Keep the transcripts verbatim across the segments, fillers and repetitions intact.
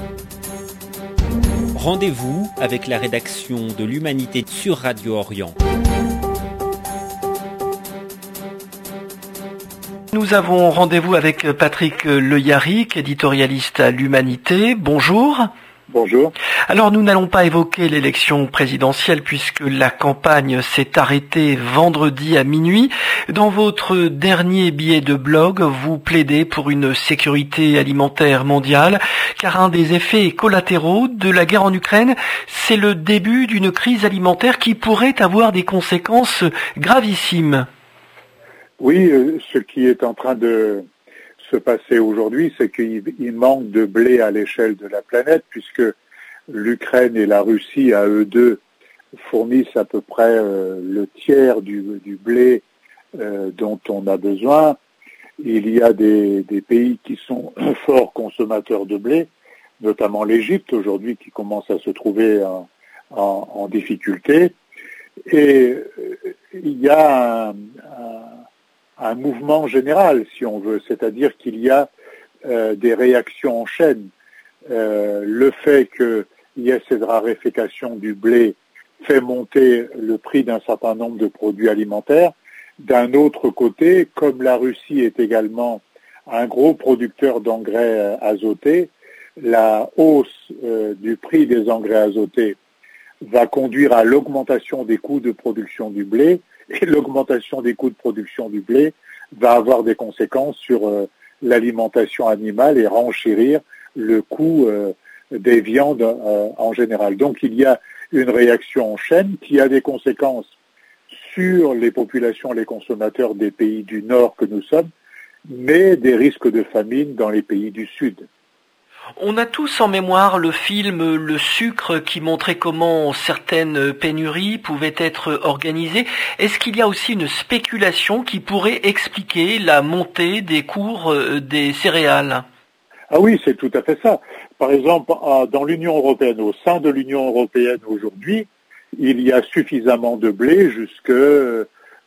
Rendez-vous avec la rédaction de l'Humanité sur Radio Orient. Nous avons rendez-vous avec Patrick Le Yarrick, éditorialiste à l'Humanité. Bonjour. Bonjour. Alors nous n'allons pas évoquer l'élection présidentielle puisque la campagne s'est arrêtée vendredi à minuit. Dans votre dernier billet de blog, vous plaidez pour une sécurité alimentaire mondiale car un des effets collatéraux de la guerre en Ukraine, c'est le début d'une crise alimentaire qui pourrait avoir des conséquences gravissimes. Oui, ce qui est en train de se passer aujourd'hui, c'est qu'il manque de blé à l'échelle de la planète, puisque l'Ukraine et la Russie, à eux deux, fournissent à peu près euh, le tiers du, du blé euh, dont on a besoin. Il y a des, des pays qui sont forts consommateurs de blé, notamment l'Égypte aujourd'hui, qui commence à se trouver en, en, en difficulté. Et euh, il y a un, un un mouvement général, si on veut, c'est-à-dire qu'il y a euh, des réactions en chaîne. Euh, le fait qu'il y ait cette raréfaction du blé fait monter le prix d'un certain nombre de produits alimentaires. D'un autre côté, comme la Russie est également un gros producteur d'engrais euh, azotés, la hausse euh, du prix des engrais azotés va conduire à l'augmentation des coûts de production du blé, et l'augmentation des coûts de production du blé va avoir des conséquences sur euh, l'alimentation animale et renchérir le coût euh, des viandes euh, en général. Donc il y a une réaction en chaîne qui a des conséquences sur les populations, les consommateurs des pays du Nord que nous sommes, mais des risques de famine dans les pays du Sud. On a tous en mémoire le film Le Sucre qui montrait comment certaines pénuries pouvaient être organisées. Est-ce qu'il y a aussi une spéculation qui pourrait expliquer la montée des cours des céréales ? Ah oui, c'est tout à fait ça. Par exemple, dans l'Union européenne, au sein de l'Union européenne aujourd'hui, il y a suffisamment de blé jusque le,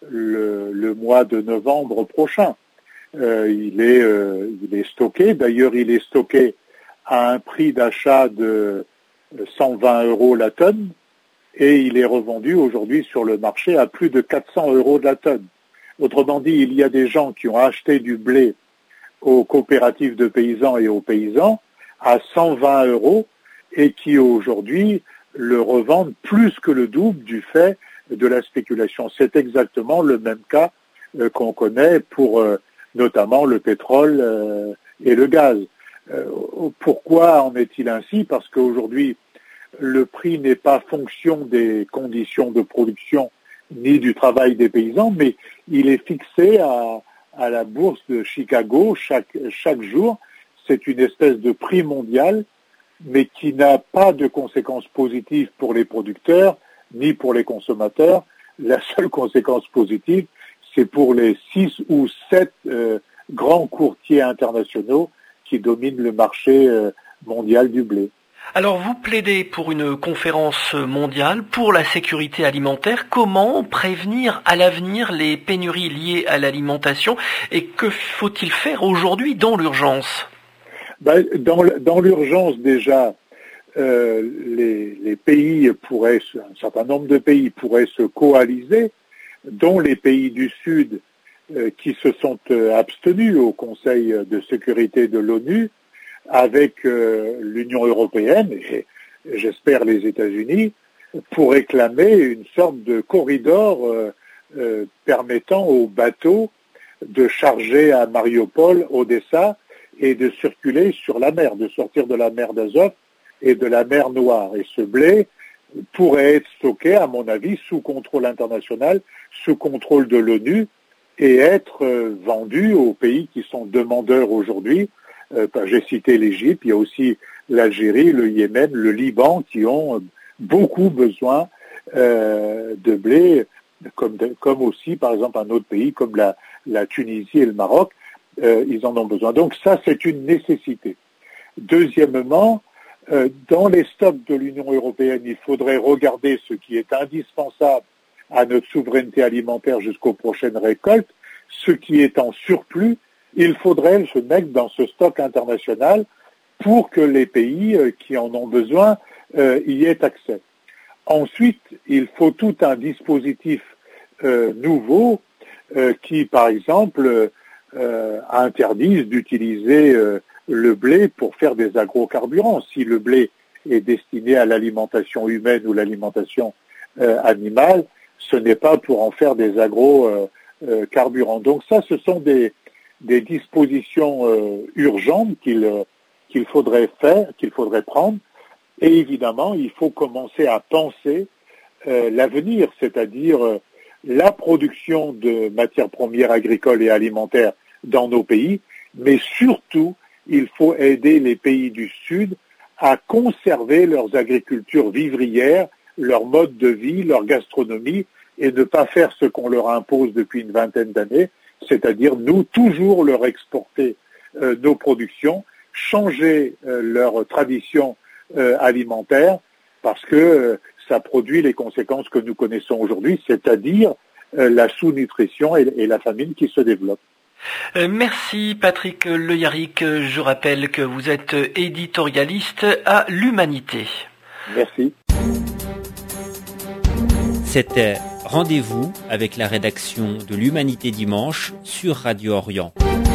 le mois de novembre prochain. Euh, il est, euh, il est stocké. D'ailleurs, il est stocké à un prix d'achat de cent vingt euros la tonne et il est revendu aujourd'hui sur le marché à plus de quatre cents euros de la tonne. Autrement dit, il y a des gens qui ont acheté du blé aux coopératives de paysans et aux paysans à cent vingt euros et qui aujourd'hui le revendent plus que le double du fait de la spéculation. C'est exactement le même cas euh, qu'on connaît pour euh, notamment le pétrole euh, et le gaz. Euh, pourquoi en est-il ainsi ? Parce qu'aujourd'hui, le prix n'est pas fonction des conditions de production ni du travail des paysans, mais il est fixé à, à la bourse de Chicago chaque, chaque jour. C'est une espèce de prix mondial, mais qui n'a pas de conséquences positives pour les producteurs ni pour les consommateurs. La seule conséquence positive, c'est pour les six ou sept euh, grands courtiers internationaux qui domine le marché mondial du blé. Alors vous plaidez pour une conférence mondiale pour la sécurité alimentaire. Comment prévenir à l'avenir les pénuries liées à l'alimentation et que faut-il faire aujourd'hui dans l'urgence ? Ben, dans, dans l'urgence déjà, euh, les, les pays pourraient, un certain nombre de pays pourraient se coaliser, dont les pays du Sud qui se sont abstenus au Conseil de sécurité de l'ONU avec euh, l'Union européenne et j'espère les États-Unis pour réclamer une sorte de corridor euh, euh, permettant aux bateaux de charger à Mariupol, Odessa et de circuler sur la mer, de sortir de la mer d'Azov et de la mer Noire. Et ce blé pourrait être stocké, à mon avis, sous contrôle international, sous contrôle de l'ONU, et être euh, vendu aux pays qui sont demandeurs aujourd'hui. Euh, j'ai cité l'Égypte, il y a aussi l'Algérie, le Yémen, le Liban qui ont beaucoup besoin euh, de blé, comme, de, comme aussi par exemple un autre pays comme la, la Tunisie et le Maroc, euh, ils en ont besoin. Donc ça, c'est une nécessité. Deuxièmement, euh, dans les stocks de l'Union européenne, il faudrait regarder ce qui est indispensable à notre souveraineté alimentaire jusqu'aux prochaines récoltes, ce qui est en surplus, il faudrait se mettre dans ce stock international pour que les pays qui en ont besoin euh, y aient accès. Ensuite, il faut tout un dispositif euh, nouveau euh, qui, par exemple, euh, interdise d'utiliser euh, le blé pour faire des agrocarburants. Si le blé est destiné à l'alimentation humaine ou l'alimentation euh, animale, ce n'est pas pour en faire des agrocarburants. Euh, euh, Donc ça, ce sont des, des dispositions euh, urgentes qu'il euh, qu'il faudrait faire, qu'il faudrait prendre. Et évidemment, il faut commencer à penser euh, l'avenir, c'est-à-dire euh, la production de matières premières agricoles et alimentaires dans nos pays, mais surtout, il faut aider les pays du Sud à conserver leurs agricultures vivrières, leur mode de vie, leur gastronomie, et ne pas faire ce qu'on leur impose depuis une vingtaine d'années, c'est-à-dire nous toujours leur exporter euh, nos productions, changer euh, leurs traditions euh, alimentaires, parce que euh, ça produit les conséquences que nous connaissons aujourd'hui, c'est-à-dire euh, la sous-nutrition et, et la famine qui se développent. Euh, merci Patrick Le Yarrick. Je rappelle que vous êtes éditorialiste à l'Humanité. Merci. C'était Rendez-vous avec la rédaction de l'Humanité dimanche sur Radio Orient.